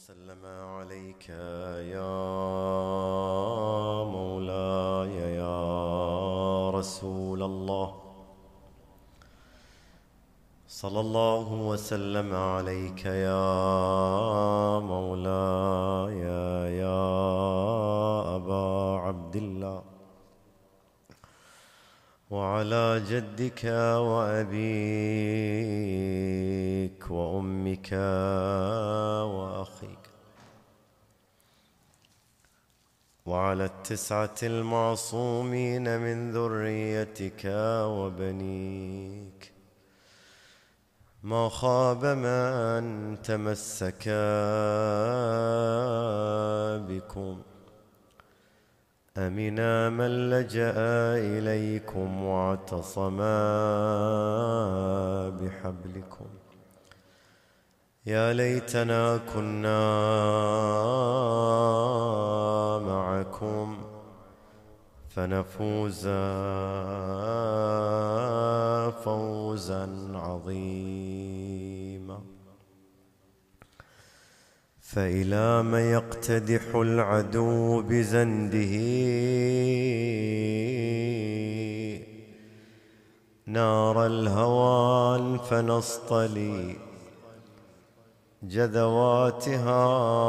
وسلم عليك يا مولاي يا رسول الله. صلى الله وسلم عليك يا مولاي يا أبا عبد الله، وعلى جدك وأبيك وأمك وأخيك، وعلى التسعة المعصومين من ذريتك وبنيك، ما خاب من تمسك بكم، أمنا من لجأ إليكم واعتصم بحبلكم. يا ليتنا كنا معكم فنفوز فوزا عظيما. فإلى ما يقتدح العدو بزنده نار الهوان فنصطلي جذواتها،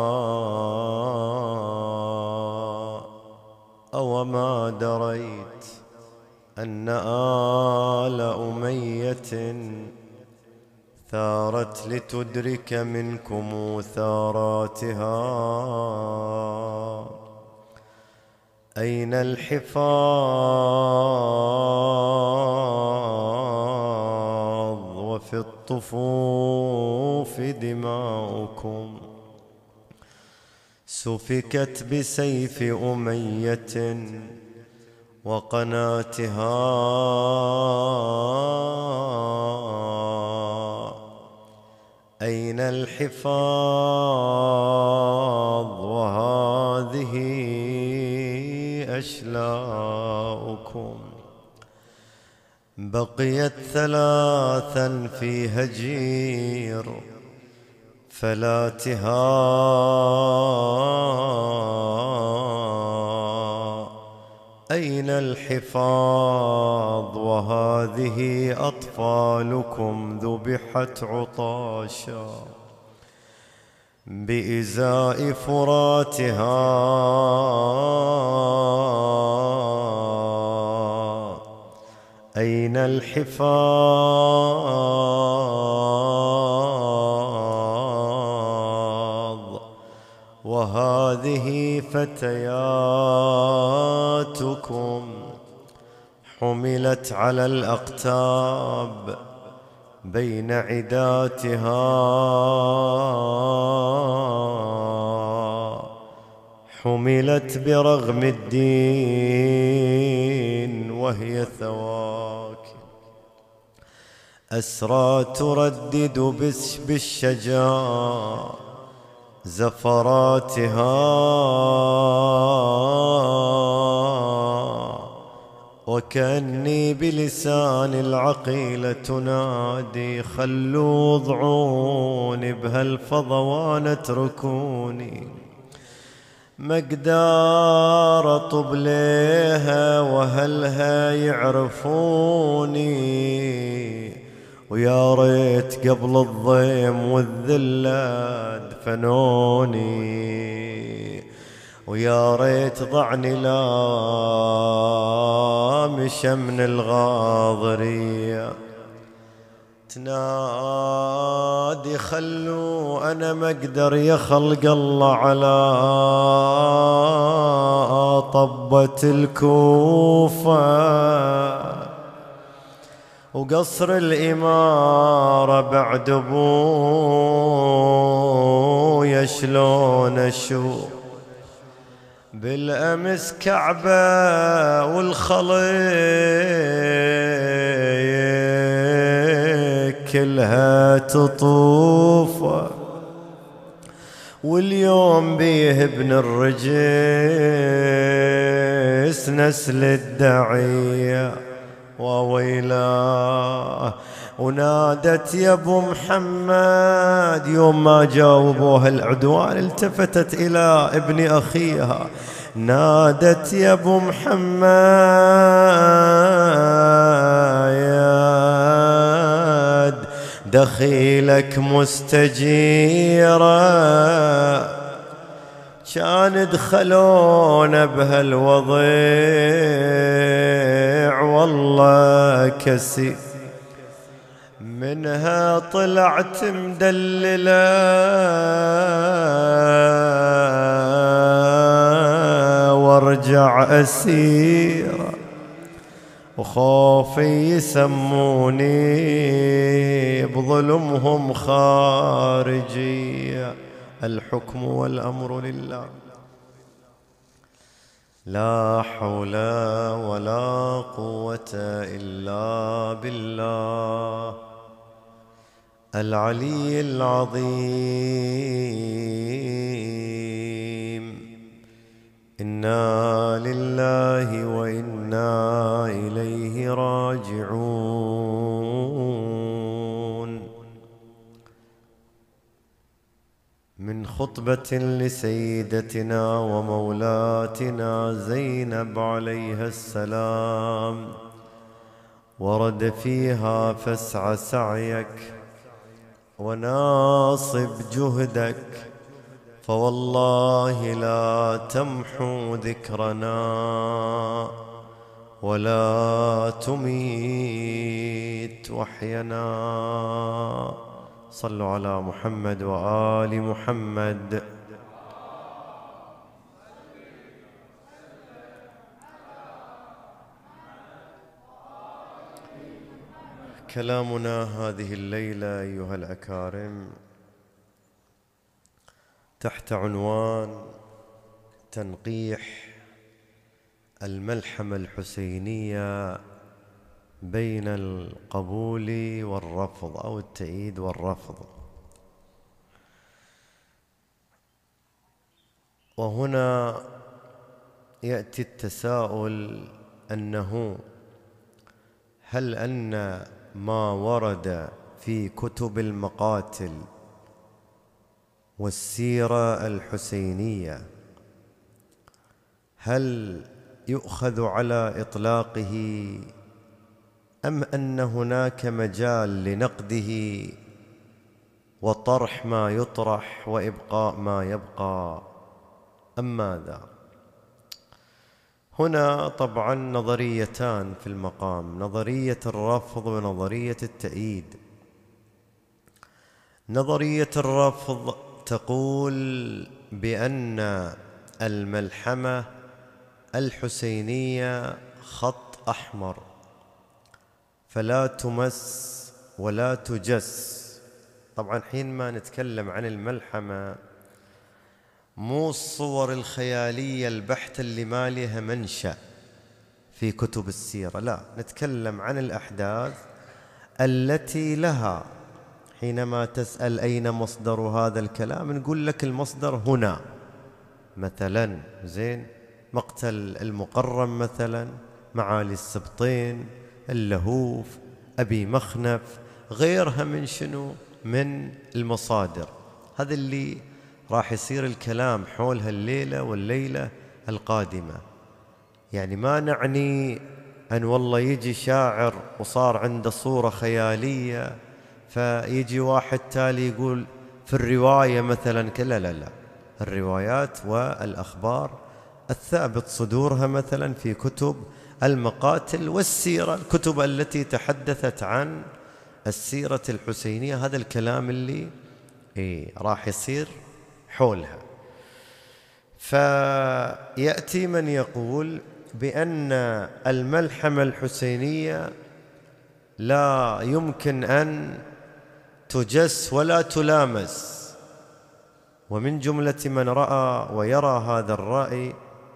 أو ما دريت أن آل أمية ثارت لتدرك منكم ثاراتها. أين الحفاظ وفي الطفوف دماؤكم سفكت بسيف أمية وقناتها. أين الحفاظ وهذه أشلاؤكم بقيت ثلاثا في هجير فلاتها. أين الحفاظ وهذه أطفالكم ذبحت عطاشا بإزاء فراتها. أين الحفاظ وهذه فتياتكم حملت على الأقتاب بين عداتها. حملت برغم الدين وهي ثواك أسرى تردد بالشجاع زفراتها. وكأني بلسان العقيلة تنادي خلوا ضعوني بهالفضوان اتركوني، مقدار اطب ليها وهلها يعرفوني. ويا ريت قبل الضيم والذلة دفنوني، ويا ريت ضعني لا مشى من الغاضرية تنادي خلوا أنا ما أقدر يا خلق الله على طبة الكوفة وقصر الإمارة بعد أبويا شلون أشوف بالأمس كعبة والخليق كلها تطوف، واليوم بيه ابن الرجس نسل الدعية وويلاه ونادت يا ابو محمد. يوم ما جاوبوها العدوان التفتت إلى ابن أخيها، نادت يا ابو محمد دخيلك مستجيرة. كان دخلونا بهالوضيع والله كسي، منها طلعت مدللة وارجع أسيرة، وخوفي يسموني بظلمهم خارجية. الحكم والأمر لله، لا حول ولا قوة إلا بالله العلي العظيم. إنا لله وإنا إليه راجعون. من خطبة لسيدتنا ومولاتنا زينب عليها السلام، ورد فيها فاسع سعيك وناصب جهدك، فوالله لا تمحو ذكرنا ولا تميت وحينا. صلوا على محمد وآل محمد. كلامنا هذه الليلة أيها الأكارم تحت عنوان تنقيح الملحمة الحسينية بين القبول والرفض، أو التأييد والرفض. وهنا يأتي التساؤل أنه هل أن ما ورد في كتب المقاتل والسيرة الحسينية هل يؤخذ على إطلاقه، أم أن هناك مجال لنقده وطرح ما يطرح وإبقاء ما يبقى، أم ماذا؟ هنا طبعا نظريتان في المقام، نظرية الرفض ونظرية التأييد. نظرية الرفض تقول بأن الملحمة الحسينية خط أحمر، فلا تمس ولا تجس. طبعا حين ما نتكلم عن الملحمة مو الصور الخيالية البحتة اللي ما لها منشأ في كتب السيرة، لا، نتكلم عن الأحداث التي لها. حينما تسأل أين مصدر هذا الكلام نقول لك المصدر هنا، مثلا زين مقتل المقرم مثلا، معالي السبطين، اللهوف، أبي مخنف، غيرها من شنو؟ من المصادر. هذا اللي راح يصير الكلام حولها الليلة والليلة القادمة. يعني ما نعني أن والله يجي شاعر وصار عنده صورة خيالية فيجي واحد تالي يقول في الرواية مثلا كلا، لا لا، الروايات والأخبار الثابت صدورها مثلا في كتب المقاتل والسيرة، الكتب التي تحدثت عن السيرة الحسينية، هذا الكلام اللي راح يصير حولها. فيأتي من يقول بأن الملحمة الحسينية لا يمكن أن تجس ولا تلامس، ومن جملة من رأى ويرى هذا الرأي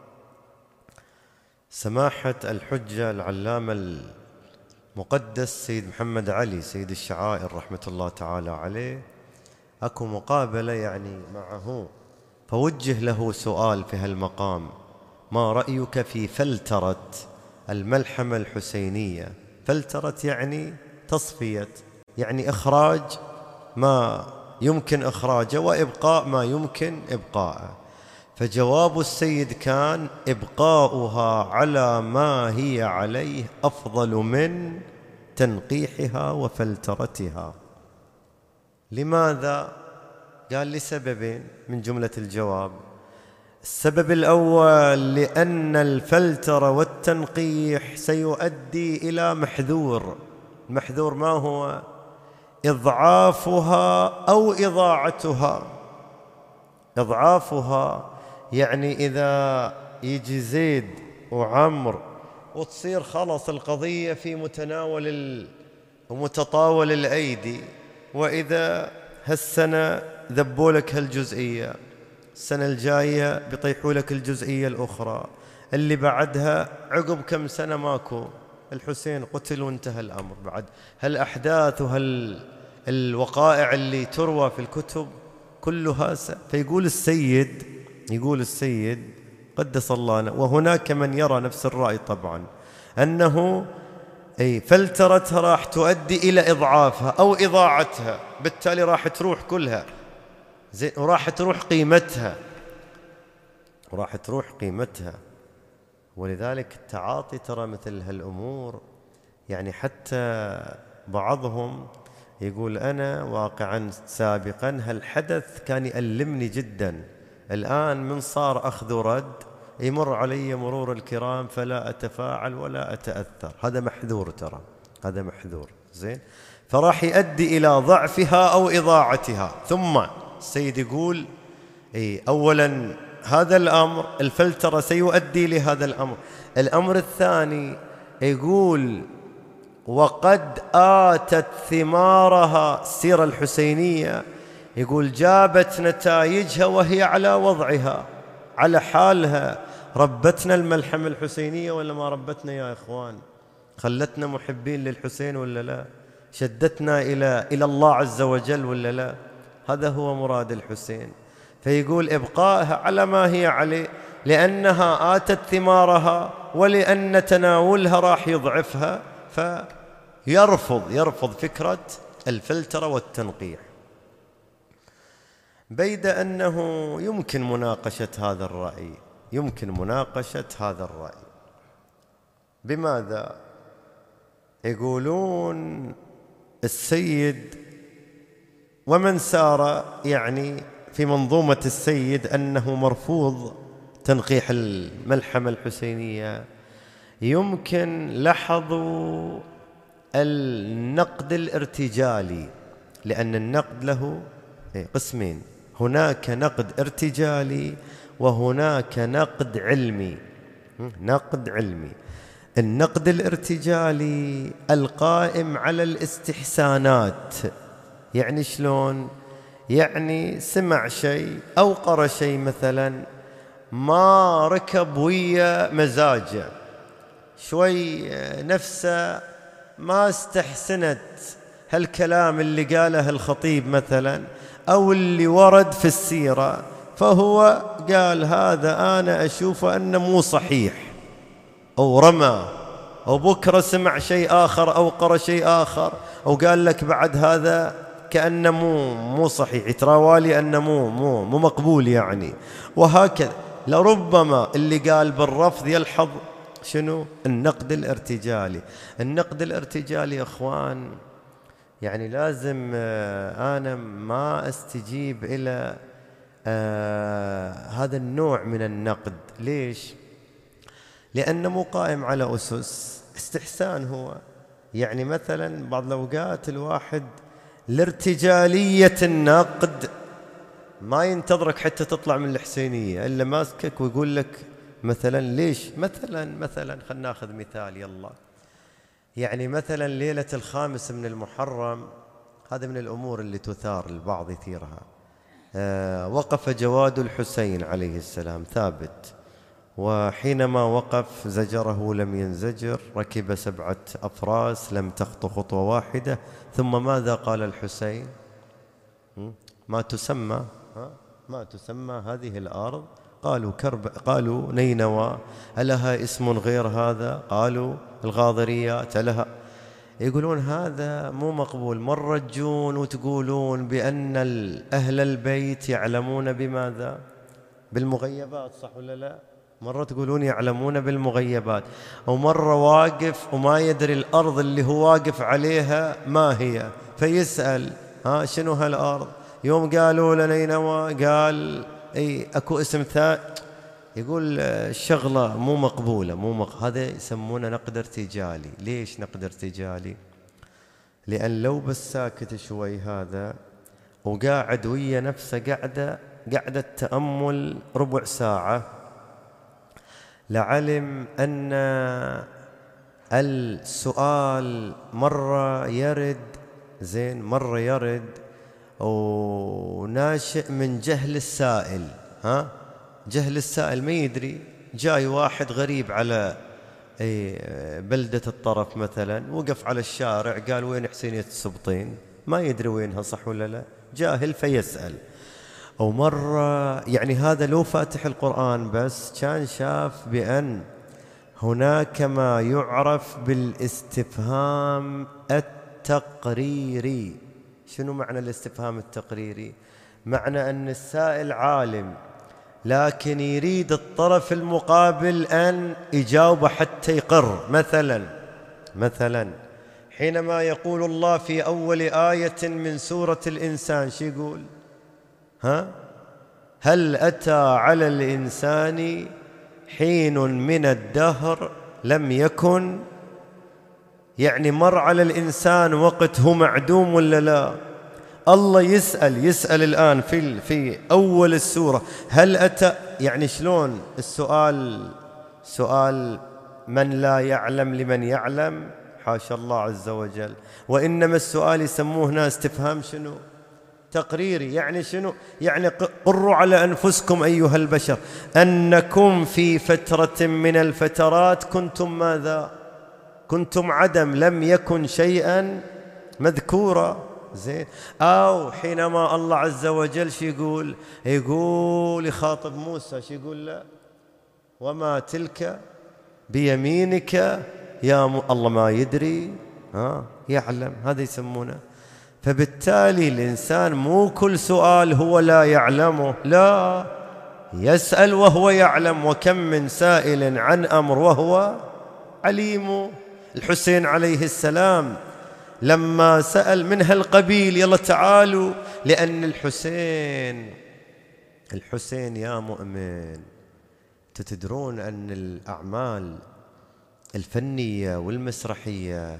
سماحة الحجة العلامة المقدس سيد محمد علي سيد الشعائر رحمة الله تعالى عليه. أكو مقابلة يعني معه، فوجه له سؤال في هالمقام: ما رأيك في فلترة الملحمة الحسينية؟ فلترة يعني تصفية يعني إخراج ما يمكن إخراجه وإبقاء ما يمكن إبقاءه. فجواب السيد كان: إبقاؤها على ما هي عليه أفضل من تنقيحها وفلترتها. لماذا؟ قال: لسببين من جملة الجواب. السبب الأول: لأن الفلتر والتنقيح سيؤدي إلى محذور. المحذور ما هو؟ إضعافها أو إضاعتها. إضعافها يعني إذا يجي زيد وعمر وتصير خلص القضية في متناول ومتطاول الأيدي، وإذا هالسنة ذبوا لك هالجزئية، السنة الجاية بيطيحوا لك الجزئية الأخرى، اللي بعدها عقب كم سنة ماكو، الحسين قتل وانتهى الأمر. بعد هالأحداث وهالوقائع اللي تروى في الكتب كلها فيقول السيد قدس الله، وهناك من يرى نفس الرأي طبعا، أنه فلترتها راح تؤدي إلى إضعافها أو إضاعتها، بالتالي راح تروح كلها وراح تروح قيمتها. ولذلك التعاطي ترى مثل هالأمور، يعني حتى بعضهم يقول: أنا واقعا سابقا هالحدث كان يألمني جدا، الآن من صار أخذ ورد يمر علي مرور الكرام فلا أتفاعل ولا أتأثر. هذا محذور، ترى هذا محذور. زين، فراح يؤدي إلى ضعفها أو إضاعتها. ثم السيد يقول: أولا هذا الأمر الفلترة سيؤدي لهذا الأمر. الأمر الثاني يقول: وقد آتت ثمارها. السيرة الحسينية يقول جابت نتائجها وهي على وضعها، على حالها. ربتنا الملحمة الحسينية ولا ما ربتنا يا إخوان؟ خلتنا محبين للحسين ولا لا؟ شدتنا إلى الله عز وجل ولا لا؟ هذا هو مراد الحسين. فيقول: إبقائها على ما هي عليه لأنها آتت ثمارها، ولأن تناولها راح يضعفها، فيرفض فكرة الفلترة والتنقيح. بيد أنه يمكن مناقشة هذا الرأي. بماذا؟ يقولون السيد ومن سار يعني في منظومة السيد أنه مرفوض تنقيح الملحمة الحسينية. يمكن لاحظوا النقد الارتجالي، لأن النقد له قسمين: هناك نقد ارتجالي وهناك نقد علمي. النقد الارتجالي القائم على الاستحسانات. يعني شلون؟ يعني سمع شيء أو قرأ شيء مثلا ما ركب ويا مزاجه، شوي نفسه ما استحسنت هالكلام اللي قاله الخطيب مثلا أو اللي ورد في السيرة، فهو قال هذا أنا أشوفه أنه مو صحيح، أو رمى، أو بكرة سمع شيء آخر أو قرأ شيء آخر أو قال لك بعد هذا كأنه مو صحيح، يتراوالي أنه مو مقبول يعني. وهكذا لربما اللي قال بالرفض يلحظ شنو؟ النقد الارتجالي. النقد الارتجالي يا أخوان يعني لازم أنا ما أستجيب إلى هذا النوع من النقد. ليش؟ لأنه مو قائم على أسس استحسان. هو يعني مثلا بعض الأوقات الواحد لارتجالية النقد ما ينتظرك حتى تطلع من الحسينية إلا ماسكك ويقول لك مثلا ليش مثلا خلنا ناخذ مثال يلا. يعني مثلا ليلة 5 من المحرم، هذا من الأمور اللي تثار، البعض يثيرها. وقف جواد الحسين عليه السلام ثابت، وحينما وقف زجره لم ينزجر، ركب 7 أفراس لم تخطو خطوة واحدة. ثم ماذا قال الحسين؟ ما تسمى هذه الأرض؟ قالوا نينوى. ألها اسم غير هذا؟ قالوا الغاضريات. ألها يقولون هذا مو مقبول. مرة تجون وتقولون بأن أهل البيت يعلمون بماذا؟ بالمغيبات، صح ولا لا؟ مرة تقولون يعلمون بالمغيبات، ومرة واقف وما يدري الأرض اللي هو واقف عليها ما هي، فيسأل شنو هالأرض؟ يوم قالوا لنينوى قال اي اكو اسم ثاني، يقول الشغلة مو مقبولة هذا يسمونه نقد ارتجالي. ليش نقد ارتجالي؟ لأن لو بس ساكت شوي هذا وقاعد ويا نفسه قعدة تأمل ربع ساعة، لعلم أن السؤال مرة يرد مرة يرد وناشئ من جهل السائل. جهل السائل ما يدري، جاي واحد غريب على بلدة الطرف مثلا، وقف على الشارع قال وين حسينية السبطين، ما يدري وينها، صح ولا لا؟ جاهل فيسأل. أو مرة يعني هذا لو فاتح القرآن بس كان شاف بأن هناك ما يعرف بالاستفهام التقريري. شنو معنى الاستفهام التقريري؟ معنى أن السائل عالم لكن يريد الطرف المقابل أن يجاوب حتى يقر. مثلا حينما يقول الله في أول آية من سورة الإنسان شو يقول؟ هل أتى على الإنسان حين من الدهر لم يكن، يعني مر على الإنسان وقت هو معدوم ولا لا؟ الله يسأل الآن في أول السورة هل أتى، يعني شلون السؤال؟ سؤال من لا يعلم لمن يعلم، حاشا الله عز وجل. وإنما السؤال يسموه ناس استفهام شنو؟ تقريري. يعني شنو؟ يعني قروا على أنفسكم أيها البشر أنكم في فترة من الفترات كنتم ماذا؟ كنتم عدم، لم يكن شيئا مذكورا. أو حينما الله عز وجل شو يقول يخاطب موسى، شو يقول له؟ وما تلك بيمينك يا الله ما يدري، يعلم. هذا يسمونه. فبالتالي الإنسان مو كل سؤال هو لا يعلمه، لا، يسأل وهو يعلم. وكم من سائل عن أمر وهو عليم. الحسين عليه السلام لما سأل من هالقبيل يلا تعالوا، لأن الحسين يا مؤمن تدرون أن الأعمال الفنية والمسرحية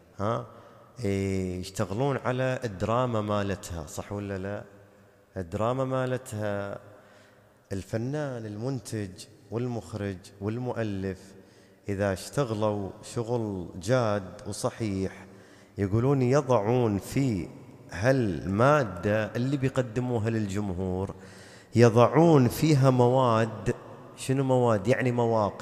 يشتغلون على الدراما مالتها، صح ولا لا؟ الدراما مالتها الفنان المنتج والمخرج والمؤلف إذا اشتغلوا شغل جاد وصحيح يقولون يضعون في هالمادة اللي بيقدموها للجمهور يضعون فيها مواد. شنو مواد؟ يعني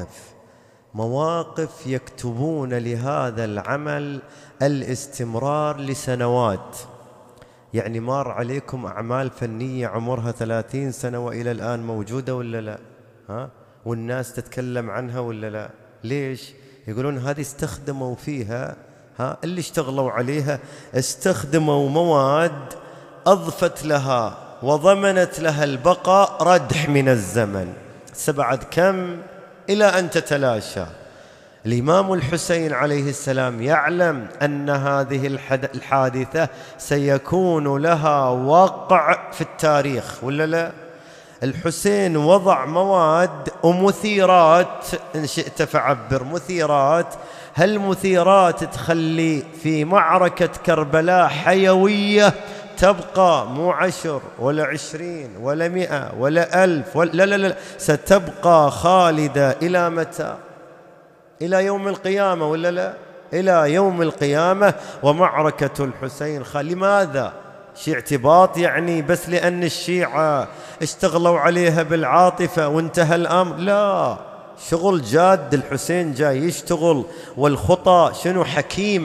مواقف يكتبون لهذا العمل الاستمرار لسنوات. يعني مار عليكم أعمال فنية عمرها 30 سنة وإلى الآن موجودة ولا لا؟ والناس تتكلم عنها ولا لا؟ ليش؟ يقولون هذه استخدموا فيها اللي اشتغلوا عليها استخدموا مواد أضفت لها وضمنت لها البقاء ردح من الزمن. سبعد كم إلى أن تتلاشى. الإمام الحسين عليه السلام يعلم أن هذه الحادثة سيكون لها وقع في التاريخ ولا لا؟ الحسين وضع مواد ومثيرات، إن شئت فعبر مثيرات. هالمثيرات تخلي في معركة كربلاء حيوية تبقى مو 10 ولا 20 ولا 100 ولا 1000 لا، ستبقى خالدة إلى متى؟ إلى يوم القيامة ولا لا؟ إلى يوم القيامة. ومعركة الحسين لماذا؟ شيء اعتباط يعني بس لأن الشيعة اشتغلوا عليها بالعاطفة وانتهى الأمر؟ لا، شغل جاد. الحسين جاي يشتغل والخطى شنو؟ حكيمة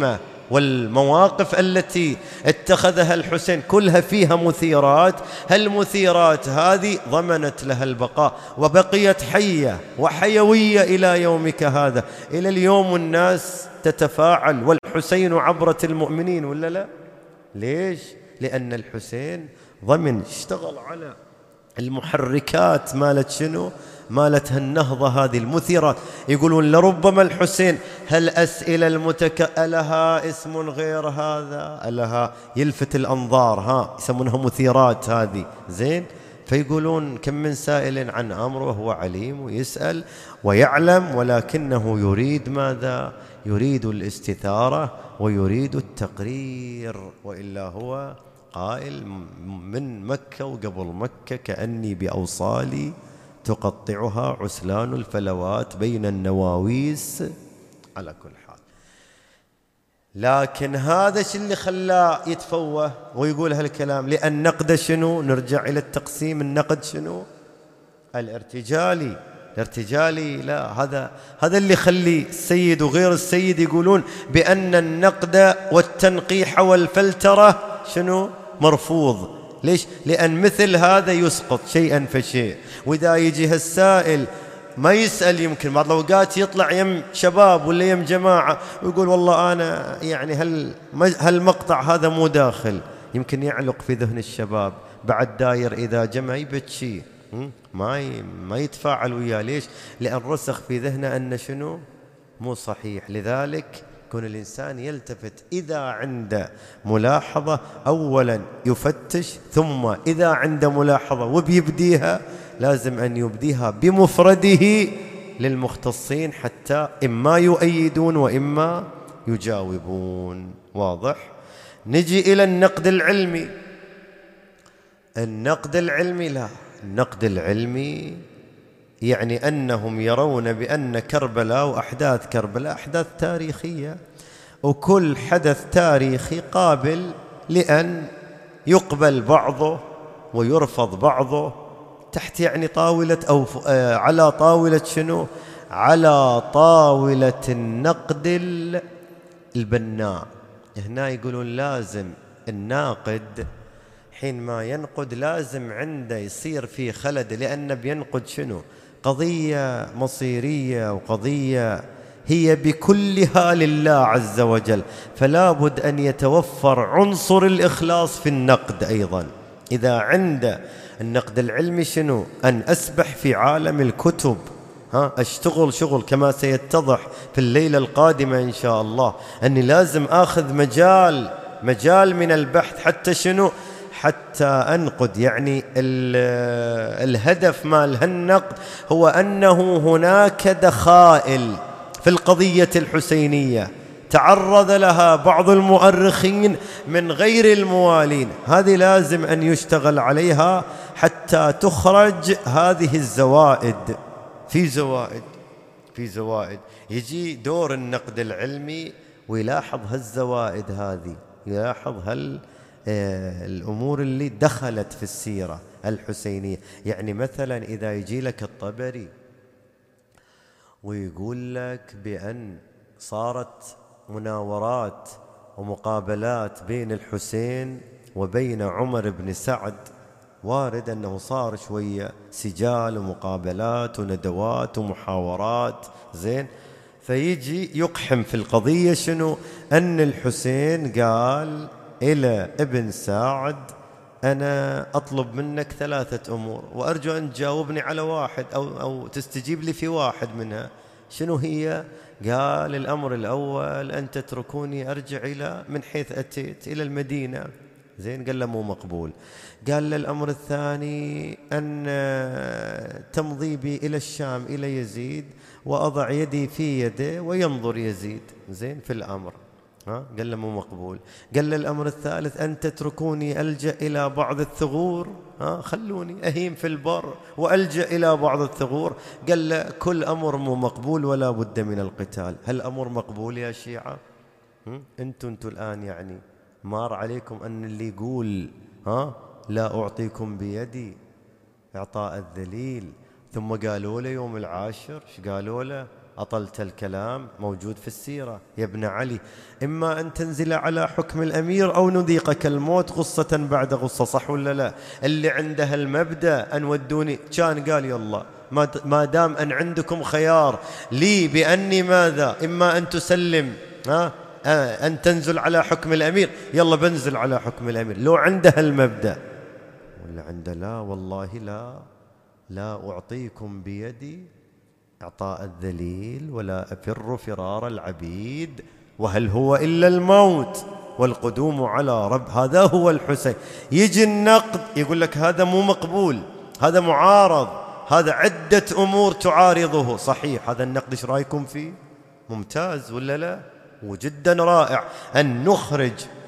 والمواقف التي اتخذها الحسين كلها فيها مثيرات. هالمثيرات هذه ضمنت لها البقاء، وبقيت حية وحيوية إلى يومك هذا. إلى اليوم الناس تتفاعل، والحسين عبرة المؤمنين ولا لا؟ ليش؟ لأن الحسين ضمن، اشتغل على المحركات مالت شنو؟ مالت النهضة هذه المثيرات. يقولون لربما الحسين هالأسئلة ألها اسم غير هذا، ألها يلفت الأنظار، يسمونها مثيرات هذه، زين. فيقولون كم من سائل عن أمر وهو عليم ويسأل ويعلم، ولكنه يريد ماذا؟ يريد الاستثارة ويريد التقرير، وإلا هو قائل من مكة وقبل مكة كأني بأوصالي تقطعها عسلان الفلوات بين النواويس. على كل حال، لكن هذا الشيء اللي خلاه يتفوه ويقول هالكلام، لأن نقد شنو؟ نرجع إلى التقسيم، النقد شنو؟ الارتجالي. الارتجالي لا، هذا اللي يخلي السيد وغير السيد يقولون بأن النقد والتنقيح والفلترة شنو؟ مرفوض. ليش؟ لأن مثل هذا يسقط شيئا فشيء. وإذا يجي هالسائل ما يسأل، يمكن بعض الأوقات يطلع يم شباب ولا يم جماعة ويقول والله أنا يعني هالمقطع هذا مو داخل، يمكن يعلق في ذهن الشباب، بعد داير إذا جمع يبتشي، ما يتفاعل وياه. ليش؟ لأن رسخ في ذهنه أن شنو؟ مو صحيح. لذلك يكون الإنسان يلتفت إذا عنده ملاحظة أولا يفتش، ثم إذا عنده ملاحظة وبيبديها لازم أن يبديها بمفرده للمختصين، حتى إما يؤيدون وإما يجاوبون. واضح؟ نجي إلى النقد العلمي. النقد العلمي لا، النقد العلمي يعني أنهم يرون بأن كربلاء وأحداث كربلاء أحداث تاريخية، وكل حدث تاريخي قابل لأن يقبل بعضه ويرفض بعضه تحت يعني طاولة أو على طاولة شنو؟ على طاولة النقد البناء. هنا يقولون لازم الناقد حين ما ينقد لازم عنده يصير فيه خلد، لأنه بينقد شنو؟ قضية مصيرية، وقضية هي بكلها لله عز وجل، فلا بد أن يتوفر عنصر الإخلاص في النقد أيضا. إذا عند النقد العلمي شنو؟ أن أسبح في عالم الكتب، أشتغل شغل كما سيتضح في الليلة القادمة إن شاء الله، أني لازم أخذ مجال من البحث حتى شنو؟ حتى أنقد. يعني الهدف مال هالنقد هو أنه هناك دخائل في القضية الحسينية تعرض لها بعض المؤرخين من غير الموالين، هذه لازم أن يشتغل عليها حتى تخرج هذه الزوائد. في زوائد يجي دور النقد العلمي ويلاحظ هالزوائد هذه، يلاحظ الأمور اللي دخلت في السيرة الحسينية. يعني مثلا إذا يجي لك الطبري ويقول لك بأن صارت مناورات ومقابلات بين الحسين وبين عمر بن سعد، وارد أنه صار شوية سجال ومقابلات وندوات ومحاورات، زين. فيجي يقحم في القضية شنو؟ أن الحسين قال إلى ابن سعد أنا أطلب منك 3 أمور وأرجو أن تجاوبني على واحد أو تستجيب لي في واحد منها. شنو هي؟ قال الأمر الأول أن تتركوني أرجع إلى من حيث أتيت إلى المدينة، زين. قال له مو مقبول. قال له الأمر الثاني أن تمضي بي إلى الشام إلى يزيد وأضع يدي في يده وينظر يزيد، زين، في الأمر. قال له مو مقبول. قال له الأمر الثالث أن تتركوني ألجأ إلى بعض الثغور، خلوني أهيم في البر وألجأ إلى بعض الثغور. قال له كل أمر مو مقبول ولا بد من القتال. هل أمر مقبول يا شيعة؟ أنتم الآن يعني مار عليكم أن اللي يقول لا أعطيكم بيدي إعطاء الذليل، ثم قالوا له يوم العاشر، ايش قالوا له؟ أطلت الكلام موجود في السيرة يا ابن علي، إما أن تنزل على حكم الأمير أو نذيقك الموت غصة بعد غصة، صح ولا لا؟ اللي عنده المبدأ أن ودوني كان قال يلا ما دام أن عندكم خيار لي بأني ماذا، إما أن تسلم أن تنزل على حكم الأمير، يلا بنزل على حكم الأمير لو عنده المبدأ. ولا عنده لا والله لا أعطيكم بيدي إعطاء الذليل ولا أفر فرار العبيد، وهل هو إلا الموت والقدوم على رب. هذا هو الحسين. يجي النقد يقول لك هذا مو مقبول، هذا معارض، هذا عدة أمور تعارضه. صحيح، هذا النقد إيش رأيكم فيه؟ ممتاز ولا لا؟ وجدا رائع أن نخرج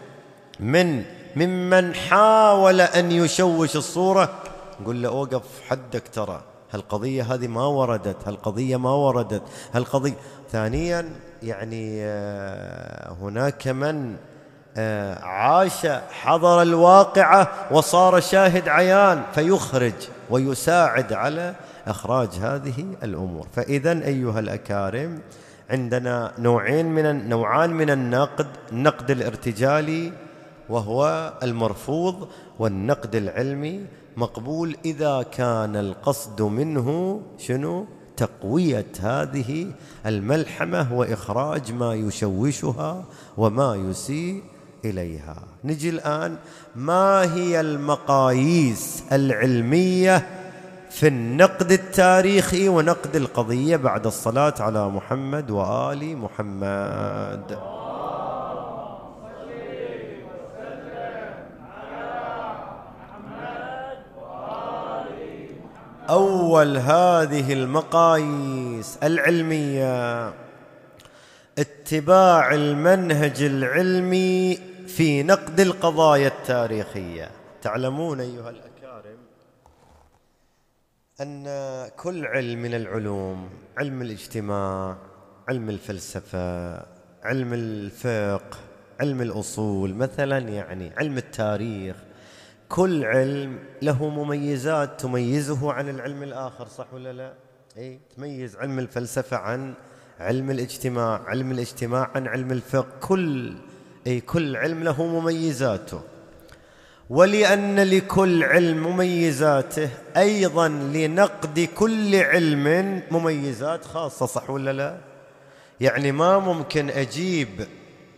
ممن حاول أن يشوش الصورة، نقول له أوقف حدك، ترى هالقضية هذه ما وردت، هالقضية ما وردت، هالقضية. ثانيا يعني هناك من عاش حضر الواقعة وصار شاهد عيان، فيخرج ويساعد على إخراج هذه الأمور. فإذن أيها الأكارم، عندنا نوعان من النقد: النقد الارتجالي وهو المرفوض، والنقد العلمي مقبول إذا كان القصد منه شنو؟ تقوية هذه الملحمة وإخراج ما يشوشها وما يسيء إليها. نجي الآن، ما هي المقاييس العلمية في النقد التاريخي ونقد القضية بعد الصلاة على محمد وآل محمد؟ أول هذه المقاييس العلمية اتباع المنهج العلمي في نقد القضايا التاريخية. تعلمون أيها الأكارم أن كل علم من العلوم، علم الاجتماع، علم الفلسفة، علم الفقه، علم الأصول مثلا، يعني علم التاريخ، كل علم له مميزات تميزه عن العلم الآخر، صح ولا لا؟ تميز علم الفلسفة عن علم الاجتماع، علم الاجتماع عن علم الفقه، كل علم له مميزاته. ولأن لكل علم مميزاته، أيضا لنقد كل علم مميزات خاصة، صح ولا لا؟ يعني ما ممكن أجيب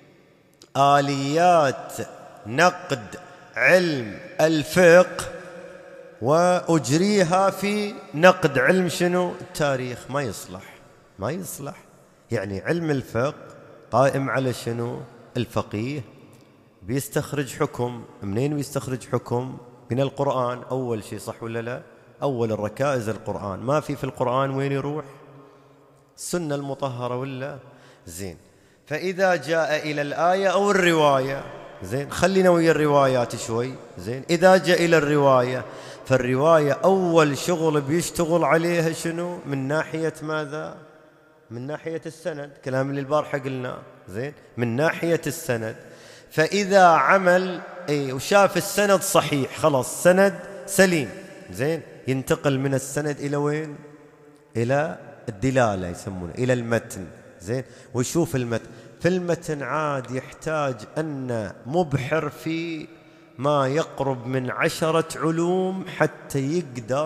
آليات نقد علم الفقه وأجريها في نقد علم شنو؟ التاريخ. ما يصلح. يعني علم الفقه قائم على شنو؟ الفقيه بيستخرج حكم. منين بيستخرج حكم؟ من القرآن أول شيء، صح ولا لا؟ أول الركائز القرآن. ما في القرآن وين يروح؟ السنة المطهرة ولا؟ زين. فإذا جاء إلى الآية أو الرواية، زين، خلينا ويا الروايات شوي، زين، إذا جاء إلى الرواية، فالرواية أول شغل بيشتغل عليها شنو؟ من ناحية ماذا؟ من ناحية السند، كلام اللي البارحة قلناه، زين، من ناحية السند. فإذا عمل وشاف السند صحيح، خلاص سند سليم، زين، ينتقل من السند إلى وين؟ إلى الدلالة يسمونه، إلى المتن، زين، ويشوف المتن. في المتن عاد يحتاج أن مبحر في ما يقرب من 10 علوم حتى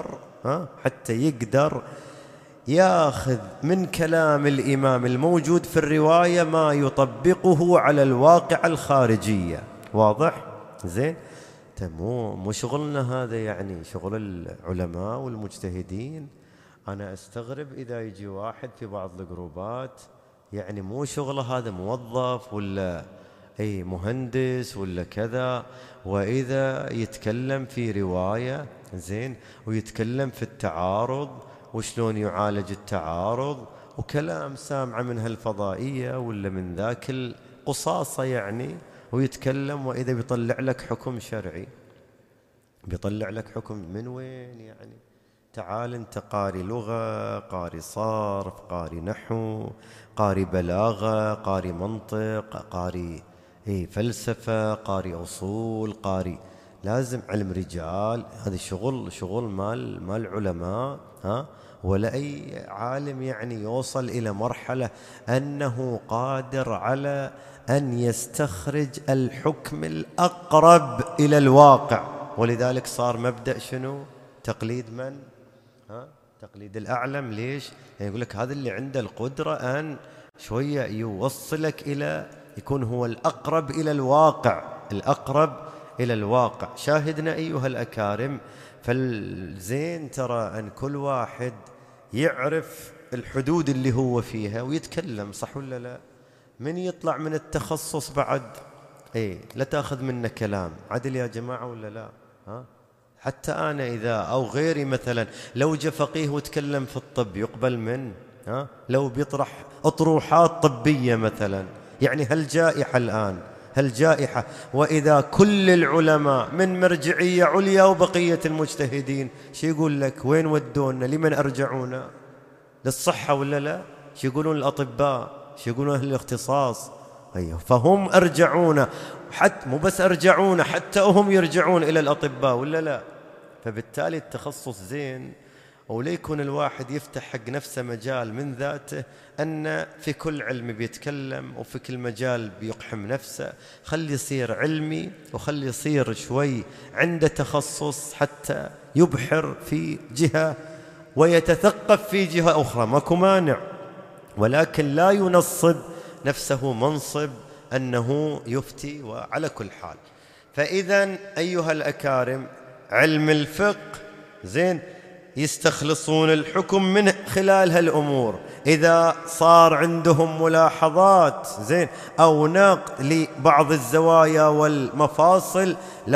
يقدر ياخذ من كلام الإمام الموجود في الرواية ما يطبقه على الواقع الخارجية. واضح؟ زين. مو شغلنا هذا، يعني شغل العلماء والمجتهدين. أنا أستغرب إذا يجي واحد في بعض الجروبات، يعني مو شغله هذا، موظف ولا مهندس ولا كذا، وإذا يتكلم في رواية، زين، ويتكلم في التعارض وشلون يعالج التعارض، وكلام سامعة من هالفضائية ولا من ذاك القصاصة يعني، ويتكلم، وإذا بيطلع لك حكم شرعي، بيطلع لك حكم من وين يعني؟ تعال انت قاري لغة، قاري صرف، قاري نحو، قاري بلاغة، قاري منطق، قاري فلسفة، قاري أصول، قاري لازم علم رجال، هذا شغل مال علماء، ولا أي عالم يعني يوصل إلى مرحلة أنه قادر على أن يستخرج الحكم الأقرب إلى الواقع. ولذلك صار مبدأ شنو؟ تقليد من؟ تقليد الأعلم. ليش؟ يعني يقول لك هذا اللي عنده القدرة أن شوية يوصلك إلى يكون هو الأقرب إلى الواقع، الأقرب إلى الواقع. شاهدنا أيها الأكارم، فالزين ترى أن كل واحد يعرف الحدود اللي هو فيها ويتكلم، صح ولا لا؟ من يطلع من التخصص بعد لا تأخذ منه كلام، عدل يا جماعة ولا لا؟ حتى أنا إذا أو غيري مثلا لو جاء فقيه وتكلم في الطب يقبل منه؟ لو بيطرح أطروحات طبية مثلا، يعني هالجائحة الآن، هالجائحة، وإذا كل العلماء من مرجعية عليا وبقية المجتهدين شو يقول لك؟ وين ودونا؟ لمن أرجعونا؟ للصحة ولا لا؟ شو يقولون الأطباء؟ شو يقولون أهل الاختصاص؟ أيوه، فهم أرجعونا، حتى مو بس أرجعونا، حتى هم يرجعون إلى الأطباء ولا لا؟ فبالتالي التخصص زين، وليكون الواحد يفتح حق نفسه مجال من ذاته، أن في كل علم بيتكلم وفي كل مجال بيقحم نفسه. خلي يصير علمي وخلي يصير شوي عنده تخصص حتى يبحر في جهة ويتثقف في جهة أخرى، ماكو مانع، ولكن لا ينصب نفسه منصب أنه يفتي. وعلى كل حال، فإذا أيها الأكارم، علم الفقه زين يستخلصون الحكم من خلال هالأمور. إذا صار عندهم ملاحظات زين أو نقد لبعض الزوايا والمفاصل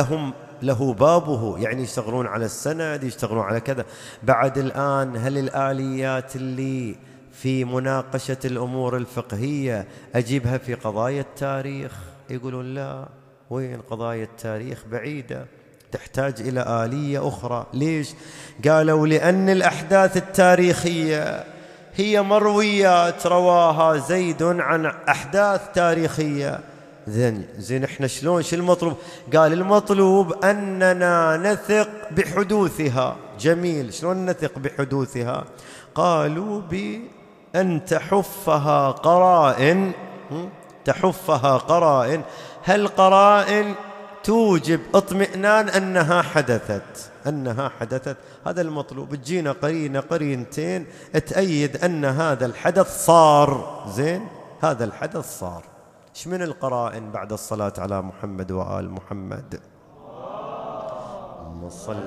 له بابه، يعني يشتغلون على السند، يشتغلون على كذا. بعد الآن هل الآليات اللي في مناقشة الأمور الفقهية أجيبها في قضايا التاريخ؟ يقولون لا، وين قضايا التاريخ؟ بعيدة، تحتاج إلى آلية أخرى. ليش؟ قالوا لأن الأحداث التاريخية هي مرويات رواها زيد عن أحداث تاريخية. زين احنا شلون؟ شو المطلوب؟ قال المطلوب أننا نثق بحدوثها. جميل، شلون نثق بحدوثها؟ قالوا بأن تحفها قرائن، تحفها قرائن. هالقرائن توجب اطمئنان أنها حدثت، هذا المطلوب. تجينا قرينة قرينتين تأيد أن هذا الحدث صار. زين، هذا الحدث صار. ايش من القرائن بعد الصلاة على محمد وآل محمد؟ اللهم صل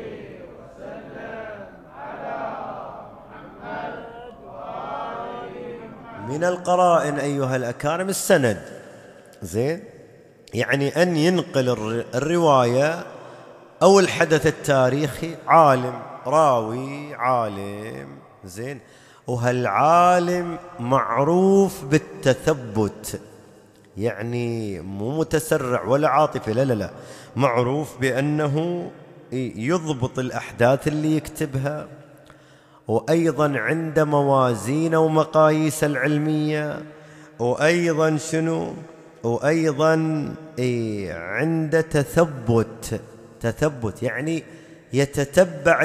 وسلم على محمد وآل محمد. من القرائن أيها الأكارم السند. زين، يعني أن ينقل الرواية أو الحدث التاريخي عالم، راوي عالم. زين، وهالعالم معروف بالتثبت، يعني مو متسرع ولا عاطفي، لا، معروف بأنه يضبط الأحداث اللي يكتبها، وأيضا عند موازين ومقاييس العلمية، وأيضا شنو؟ وأيضا عند تثبت، يعني يتتبع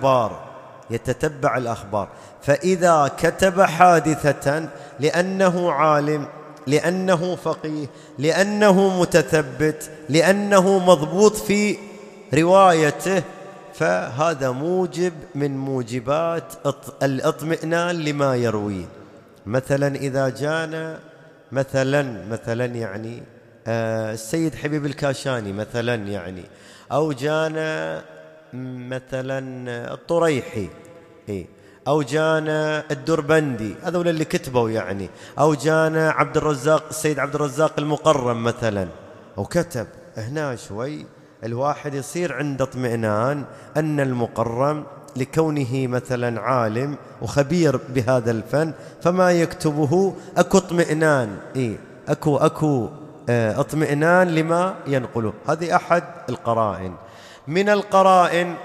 الأخبار. فإذا كتب حادثة لأنه عالم، لأنه فقيه، لأنه متثبت، لأنه مضبوط في روايته، فهذا موجب من موجبات الاطمئنان لما يرويه. مثلا إذا جانا مثلا يعني السيد حبيب الكاشاني مثلا، يعني أو جانا مثلا الطريحي، أو جانا الدربندي، هذول اللي كتبوا يعني، أو جانا عبد الرزاق، السيد عبد الرزاق المقرم مثلا، وكتب هنا شوي، الواحد يصير عنده اطمئنان أن المقرم لكونه مثلا عالم وخبير بهذا الفن، فما يكتبه أكو اطمئنان، أكو اطمئنان لما ينقله. هذه أحد القرائن. من القرائن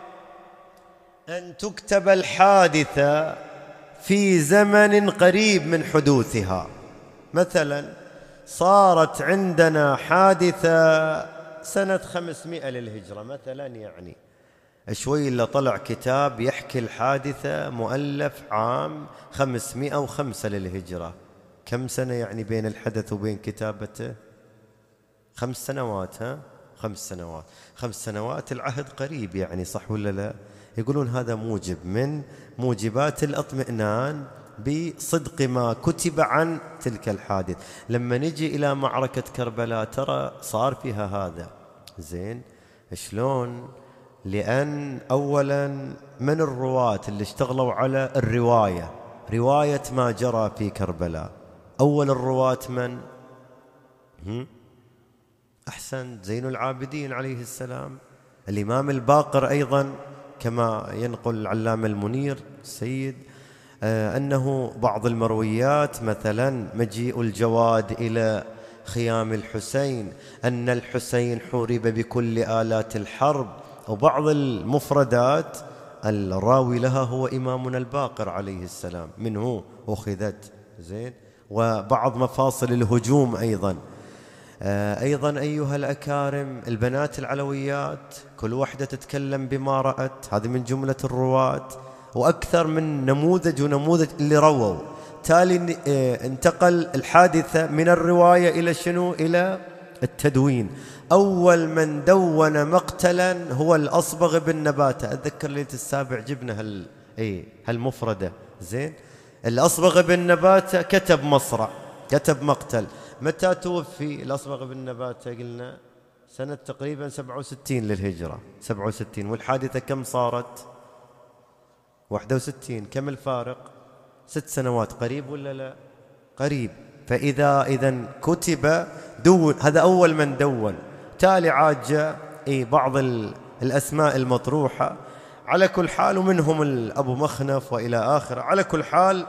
أن تكتب الحادثة في زمن قريب من حدوثها. مثلا صارت عندنا حادثة سنة 500 للهجرة مثلا، يعني شوي اللي طلع كتاب يحكي الحادثة مؤلف عام 505 للهجرة. كم سنة يعني بين الحدث وبين كتابته؟ 5 سنوات. 5 سنوات، العهد قريب يعني، صح ولا لا؟ يقولون هذا موجب من موجبات الاطمئنان بصدق ما كتب عن تلك الحادث. لما نجي إلى معركة كربلاء ترى صار فيها هذا. زين، شلون؟ لأن أولا من الرواة اللي اشتغلوا على الرواية، رواية ما جرى في كربلاء، أول الرواة من؟ أحسن، زين العابدين عليه السلام. الإمام الباقر أيضا كما ينقل العلامة المنير السيد أنه بعض المرويات مثلا مجيء الجواد إلى خيام الحسين، أن الحسين حورب بكل آلات الحرب، وبعض المفردات الراوي لها هو إمامنا الباقر عليه السلام، منه أخذت. زين، وبعض مفاصل الهجوم أيضا. أيضا أيها الأكارم، البنات العلويات كل واحدة تتكلم بما رأت، هذه من جملة الرواة، وأكثر من نموذج ونموذج اللي رووا. تالي انتقل الحادثة من الرواية إلى شنو؟ إلى التدوين. أول من دون مقتلا هو الأصبغ بن نباتة. أتذكر ليلة السابع جبنا هالمفردة. زين، الأصبغ بن نباتة كتب مصرع، كتب مقتل. متى توفي الأصبغ بن نباتة؟ قلنا سنة تقريبا 67 للهجرة، 67. والحادثة كم صارت؟ 61. كم الفارق؟ 6 سنوات. قريب ولا لا؟ قريب. فإذا كتب دون، هذا أول من دون. تالي عاد جاء بعض الأسماء المطروحة على كل حال، ومنهم أبو مخنف وإلى آخر. على كل حال،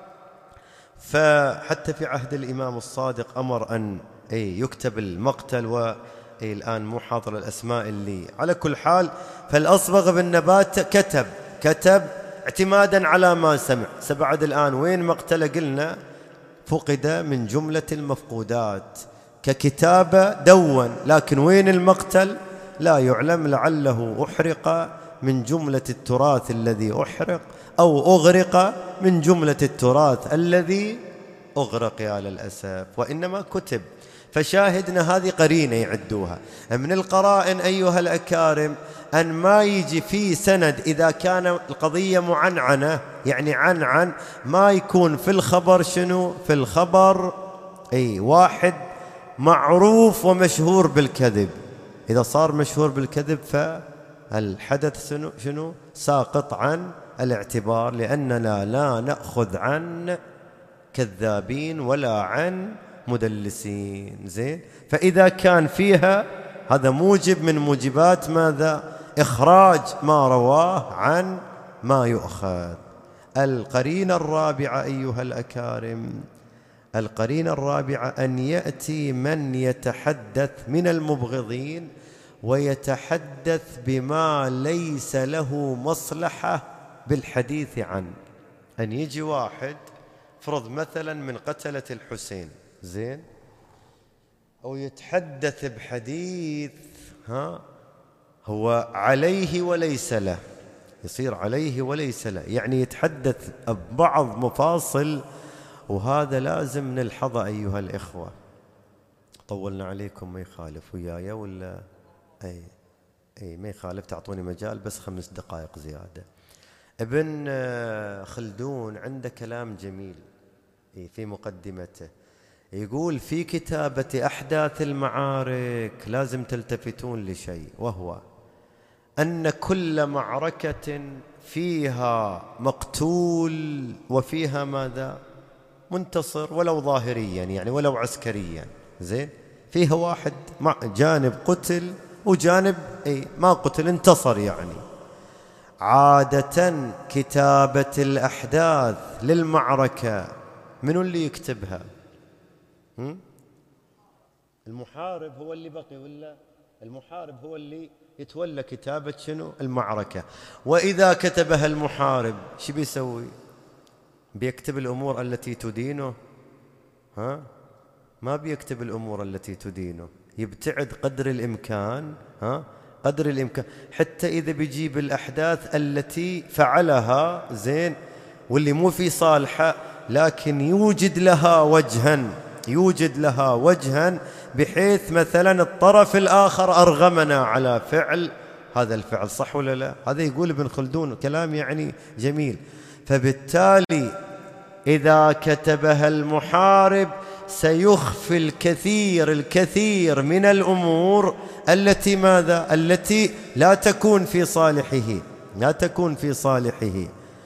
فحتى في عهد الإمام الصادق أمر أن يكتب المقتل، والآن مو حاضر الأسماء اللي. على كل حال، فالأصبغ بن نبات كتب اعتمادا على ما سمع. سبعد الآن وين مقتله؟ قلنا فقد من جملة المفقودات. ككتابة دون، لكن وين المقتل لا يعلم، لعله أحرق من جملة التراث الذي أحرق، أو أغرق من جملة التراث الذي أغرق يا للأسف، وإنما كتب. فشاهدنا هذه قرينة يعدوها من القرائن أيها الأكارم، أن ما يجي في سند إذا كان القضية معنعنة، يعني عن ما يكون في الخبر شنو؟ في الخبر واحد معروف ومشهور بالكذب. إذا صار مشهور بالكذب فالحدث شنو؟ ساقط عن الاعتبار، لأننا لا نأخذ عن كذابين ولا عن مدلسين. زين، فإذا كان فيها هذا موجب من موجبات ماذا؟ إخراج ما رواه عن ما يؤخذ. القرينة الرابعة أيها الأكارم، القرينة الرابعة أن يأتي من يتحدث من المبغضين ويتحدث بما ليس له مصلحة بالحديث عنه. أن يجي واحد فرض مثلا من قتلة الحسين، زين، أو يتحدث بحديث هو عليه وليس له، يصير عليه وليس له، يعني يتحدث ببعض مفاصل، وهذا لازم نلحظه أيها الإخوة. طولنا عليكم، ما يخالف وياي ولا أي ما يخالف، تعطوني مجال بس 5 دقائق زيادة. ابن خلدون عنده كلام جميل في مقدمته، يقول في كتابة أحداث المعارك لازم تلتفتون لشيء، وهو أن كل معركة فيها مقتول وفيها ماذا؟ منتصر، ولو ظاهريا يعني ولو عسكريا. زين، فيها واحد جانب قتل وجانب ما قتل، انتصر يعني. عادة كتابة الأحداث للمعركة منو اللي يكتبها؟ المحارب هو اللي بقي، ولا المحارب هو اللي يتولى كتابة شنو؟ المعركة. وإذا كتبها المحارب شو بيسوي؟ بيكتب الأمور التي تدينه؟ ما بيكتب الأمور التي تدينه. يبتعد قدر الإمكان، قدر الإمكان، حتى إذا بيجيب الأحداث التي فعلها زين واللي مو في صالحة، لكن يوجد لها وجها بحيث مثلا الطرف الآخر أرغمنا على فعل هذا الفعل. صح ولا لا؟ هذا يقول ابن خلدون كلام يعني جميل. فبالتالي إذا كتبها المحارب سيخفي الكثير من الأمور التي ماذا؟ التي لا تكون في صالحه.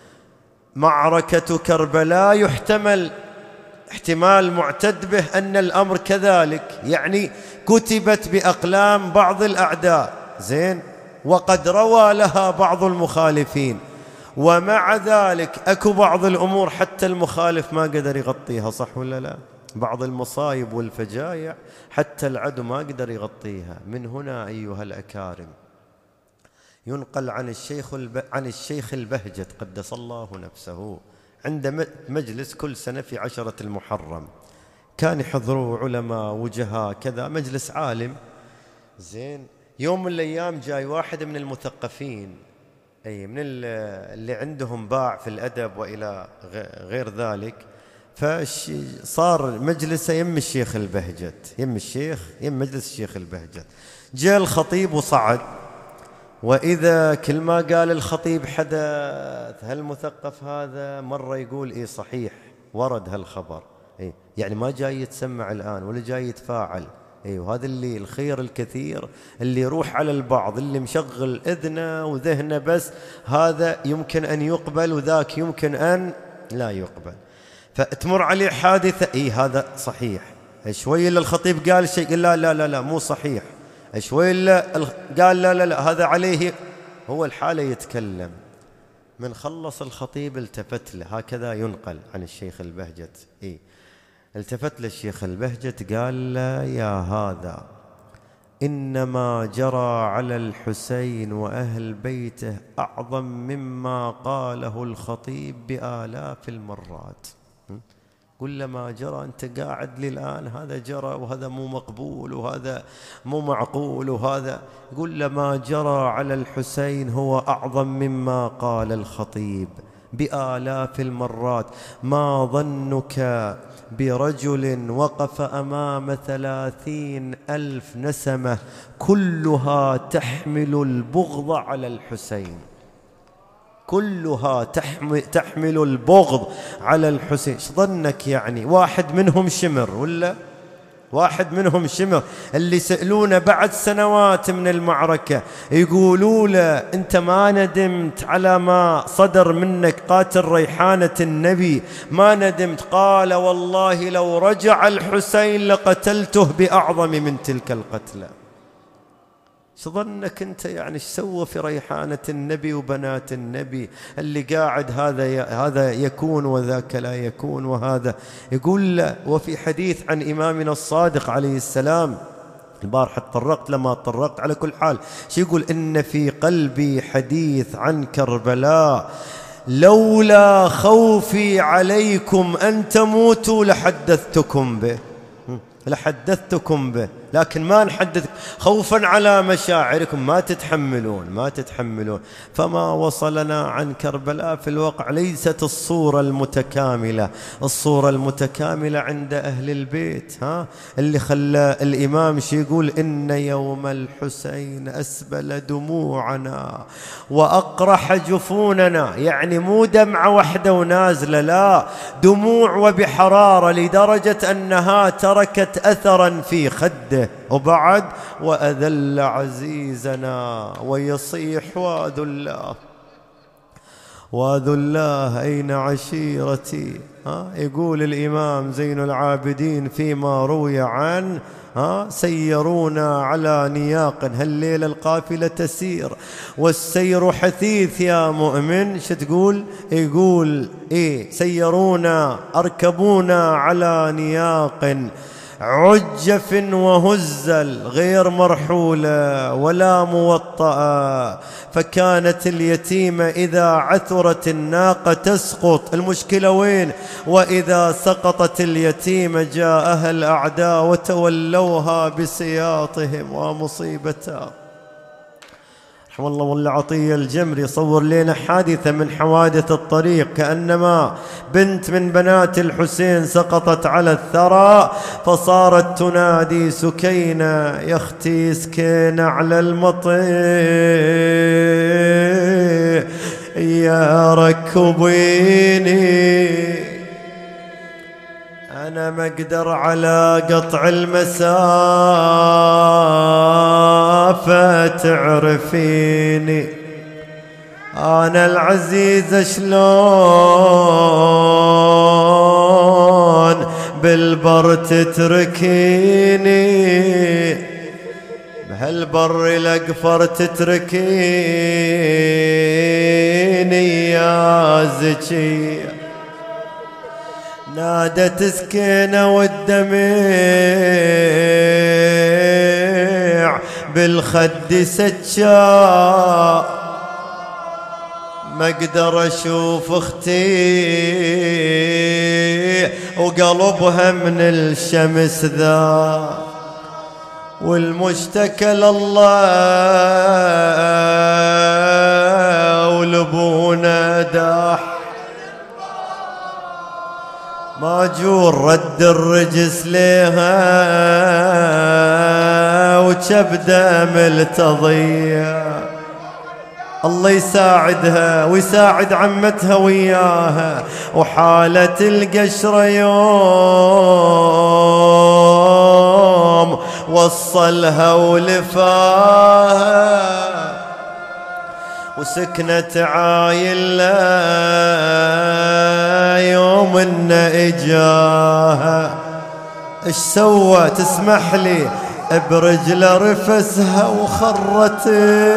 معركة كربلاء يحتمل احتمال معتد به أن الأمر كذلك، يعني كتبت بأقلام بعض الأعداء زين، وقد روى لها بعض المخالفين، ومع ذلك أكو بعض الأمور حتى المخالف ما قدر يغطيها. صح ولا لا؟ بعض المصايب والفجايع حتى العدو ما قدر يغطيها. من هنا أيها الأكارم ينقل عن الشيخ البهجت قدس الله نفسه عند مجلس كل سنة في 10 المحرم، كان يحضروا علماء وجهاء كذا، مجلس عالم زين. يوم من الأيام جاي واحد من المثقفين، أي من اللي عندهم باع في الأدب وإلى غير ذلك، فصار مجلسه يم الشيخ البهجت، يم مجلس الشيخ البهجت. جاء الخطيب وصعد، وإذا كل ما قال الخطيب حدث هالمثقف هذا مرة يقول إيه صحيح ورد هالخبر، إيه يعني ما جاي يتسمع الآن ولا جاي يتفاعل. وهذا اللي الخير الكثير اللي يروح على البعض، اللي مشغل إذنه وذهنه بس، هذا يمكن أن يقبل وذاك يمكن أن لا يقبل. فتمر عليه حادثة، هذا صحيح، شوي إلا الخطيب قال شيء، قال لا لا لا لا مو صحيح، شوي إلا قال لا لا لا هذا عليه، هو الحالة يتكلم. من خلص الخطيب التفت له، هكذا ينقل عن الشيخ البهجت، التفت للشيخ البهجت قال له: يا هذا، إنما جرى على الحسين وأهل بيته أعظم مما قاله الخطيب بآلاف المرات. كل ما جرى أنت قاعد لي الآن هذا جرى وهذا مو مقبول وهذا مو معقول وهذا، كل ما جرى على الحسين هو أعظم مما قال الخطيب بآلاف المرات. ما ظنك برجل وقف أمام 30,000 نسمة كلها تحمل البغض على الحسين، كلها تحمل البغض على الحسين. ظنك يعني واحد منهم شمر، ولا واحد منهم شمر اللي سألونه بعد سنوات من المعركة يقولوا له: أنت ما ندمت على ما صدر منك قاتل ريحانة النبي؟ ما ندمت؟ قال: والله لو رجع الحسين لقتلته بأعظم من تلك القتلة. ظنك أنت يعني ايش سوى في ريحانة النبي وبنات النبي اللي قاعد هذا يكون وذاك لا يكون وهذا يقول له. وفي حديث عن إمامنا الصادق عليه السلام، البارحة لما طرقت على كل حال، شو يقول؟ إن في قلبي حديث عن كربلاء لولا خوفي عليكم أن تموتوا لحدثتكم به، لكن ما نحدث خوفا على مشاعركم، ما تتحملون. فما وصلنا عن كربلاء في الواقع ليست الصورة المتكاملة عند أهل البيت، اللي خلى الإمام يقول: إن يوم الحسين أسبل دموعنا وأقرح جفوننا، يعني مو دمعة واحدة ونازلة، لا، دموع وبحرارة، لدرجة أنها تركت أثرا في خده. وبعد: وأذل عزيزنا ويصيح: واذ الله أين عشيرتي. يقول الإمام زين العابدين فيما روي عنه: سيرونا على نياق، هالليلة القافلة تسير والسير حثيث يا مؤمن. تقول؟ يقول سيرونا، أركبونا على نياق عجف وهزل غير مرحولة ولا موطأة. فكانت اليتيمة إذا عثرت الناقة تسقط. المشكلة وين؟ وإذا سقطت اليتيمة جاءها الأعداء وتولوها بسياطهم ومصيبتها. رحم الله والله عطية الجمري يصور لنا حادثة من حوادث الطريق، كأنما بنت من بنات الحسين سقطت على الثرى فصارت تنادي سكينة يا اختي سكينة على المطي يا ركبيني أنا ما أقدر على قطع المسافة تعرفيني أنا العزيزة شلون بالبر تتركيني بهالبر الأقفر تتركيني يا زكية. نادت سكينة والدمع بالخد سجا ما اقدر اشوف اختي وقلبها من الشمس ذا والمشتكى لله ولبونا داح ماجور رد الرجس ليها وكبده ملتضية. الله يساعدها ويساعد عمتها وياها. وحالة القشرة يوم وصلها ولفاها وسكنت عايلة يوم إن إجاها. إيش سوى تسمح لي؟ برجله رفسها وخرت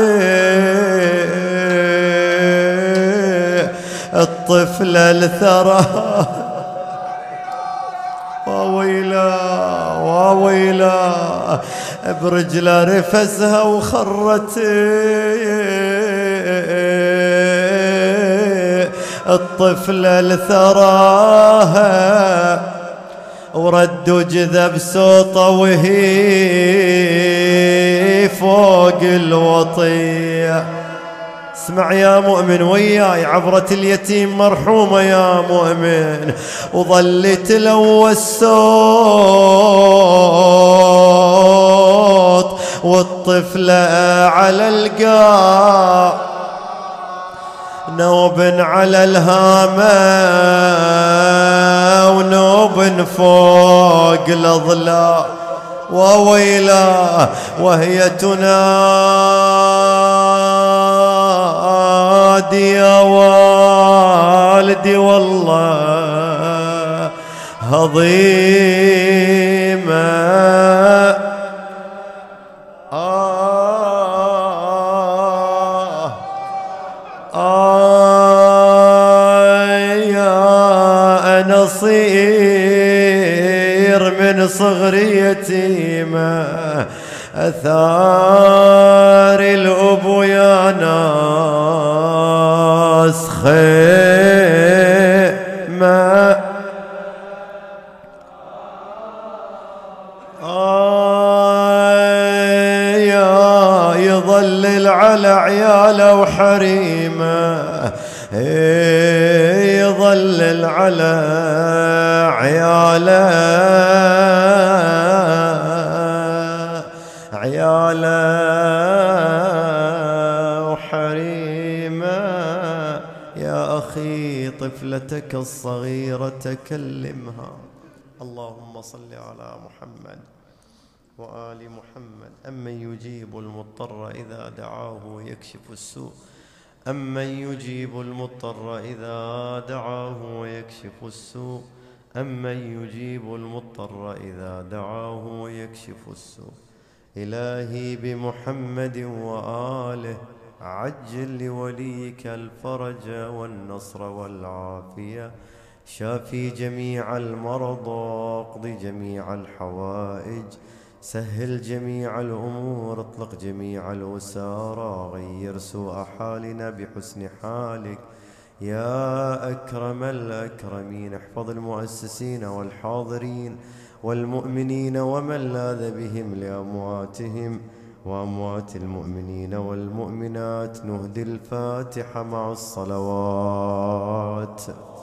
الطفلة الثرى وويلا وويلا برجله رفسها وخرت الطفلة لثراها وردوا جذب صوته وهي فوق الوطية. اسمع يا مؤمن وياي عبرة اليتيم مرحومة يا مؤمن. وظل تلوى الصوت والطفلة على القاع نوب على الهامة ونوب فوق الأضلاع وويلا وهي تنادي يا والدي والله هضيمة أنا صير من صغري يتيمة أثار الأب يا ناس خيمة يظلل على عياله وحريمه يظلل على عياله وحريمه. يا أخي طفلتك الصغيرة كلمها. اللهم صل على محمد وآل محمد. أمن يجيب المضطر إذا دعاه ويكشف السوء أمن يجيب المضطر إذا دعاه ويكشف السوء أمن يجيب المضطر إذا دعاه ويكشف السوء. إلهي بمحمد وآله عجل لوليك الفرج والنصر والعافية. شافي جميع المرضى، اقض جميع الحوائج، سهل جميع الأمور، اطلق جميع الأسارى، غير سوء حالنا بحسن حالك يا أكرم الأكرمين. احفظ المؤسسين والحاضرين والمؤمنين ومن لاذ بهم لأمواتهم وأموات المؤمنين والمؤمنات. نهدي الفاتحة مع الصلوات.